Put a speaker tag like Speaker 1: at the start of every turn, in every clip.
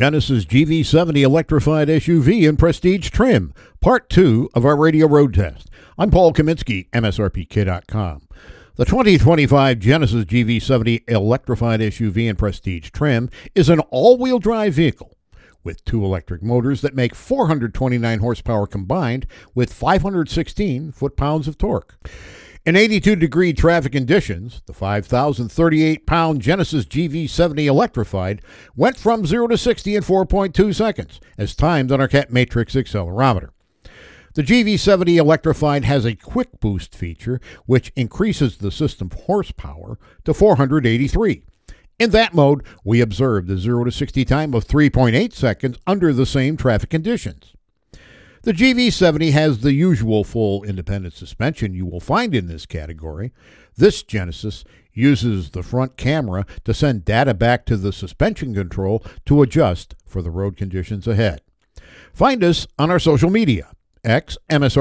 Speaker 1: Genesis GV70 electrified SUV in prestige trim, part 2 of our radio road test. I'm Paul Kaminsky, MSRPK.com. The 2025 Genesis GV70 electrified SUV in prestige trim is an all-wheel drive vehicle with 2 electric motors that make 429 horsepower combined with 516 foot-pounds of torque. In 82-degree traffic conditions, the 5,038-pound Genesis GV70 electrified went from 0 to 60 in 4.2 seconds, as timed on our Cat Matrix accelerometer. The GV70 electrified has a quick boost feature, which increases the system horsepower to 483. In that mode, we observed a 0 to 60 time of 3.8 seconds under the same traffic conditions. The GV70 has the usual full independent suspension you will find in this category. This Genesis uses the front camera to send data back to the suspension control to adjust for the road conditions ahead. Find us on our social media, X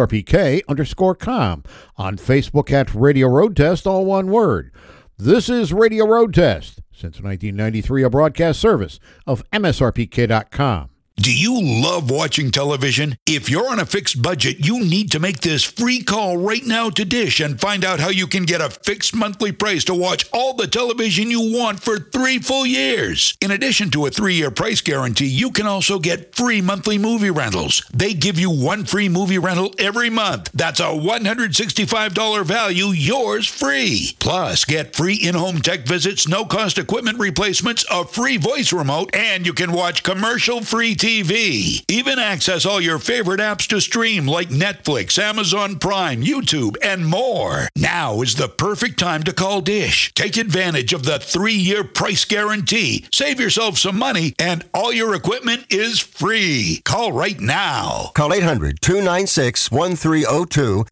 Speaker 1: MSRPK_com, on Facebook at Radio Road Test, all one word. This is Radio Road Test, since 1993, a broadcast service of MSRPK.com.
Speaker 2: Do you love watching television? If you're on a fixed budget, you need to make this free call right now to Dish and find out how you can get a fixed monthly price to watch all the television you want for 3 full years. In addition to a 3-year price guarantee, you can also get free monthly movie rentals. They give you 1 free movie rental every month. That's a $165 value, yours free. Plus, get free in-home tech visits, no-cost equipment replacements, a free voice remote, and you can watch commercial-free TV. Even access all your favorite apps to stream like Netflix, Amazon Prime, YouTube, and more. Now is the perfect time to call Dish. Take advantage of the 3-year price guarantee. Save yourself some money, and all your equipment is free. Call right now.
Speaker 3: Call 800-296-1302.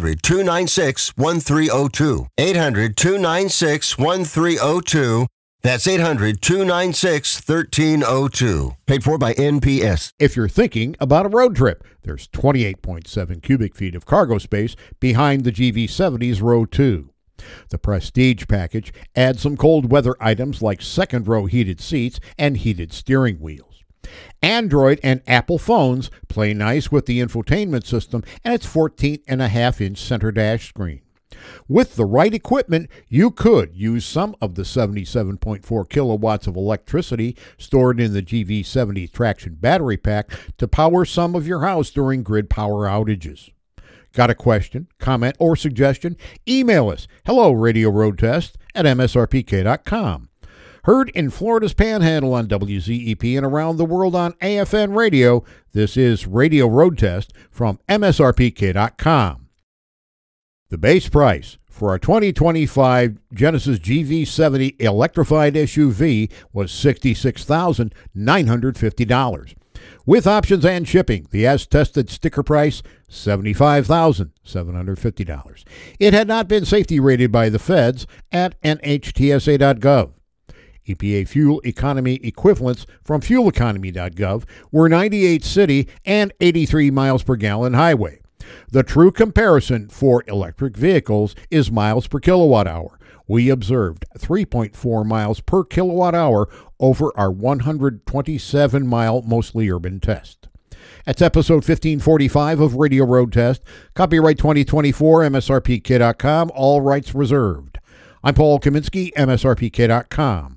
Speaker 3: 800-296-1302. 800-296-1302. That's 800-296-1302. Paid for by NPS.
Speaker 1: If you're thinking about a road trip, there's 28.7 cubic feet of cargo space behind the GV70's Row 2. The Prestige package adds some cold weather items like second row heated seats and heated steering wheels. Android and Apple phones play nice with the infotainment system and its 14.5-inch center dash screen. With the right equipment, you could use some of the 77.4 kilowatts of electricity stored in the GV70 traction battery pack to power some of your house during grid power outages. Got a question, comment, or suggestion? Email us, hello-radio-road-test@msrpk.com. Heard in Florida's Panhandle on WZEP and around the world on AFN Radio, this is Radio Road Test from msrpk.com. The base price for our 2025 Genesis GV70 electrified SUV was $66,950. With options and shipping, the as-tested sticker price, $75,750. It had not been safety rated by the feds at NHTSA.gov. EPA fuel economy equivalents from fueleconomy.gov were 98 city and 83 miles per gallon highway. The true comparison for electric vehicles is miles per kilowatt hour. We observed 3.4 miles per kilowatt hour over our 127-mile mostly urban test. That's episode 1545 of Radio Road Test. Copyright 2024, MSRPK.com, all rights reserved. I'm Paul Kaminsky, MSRPK.com.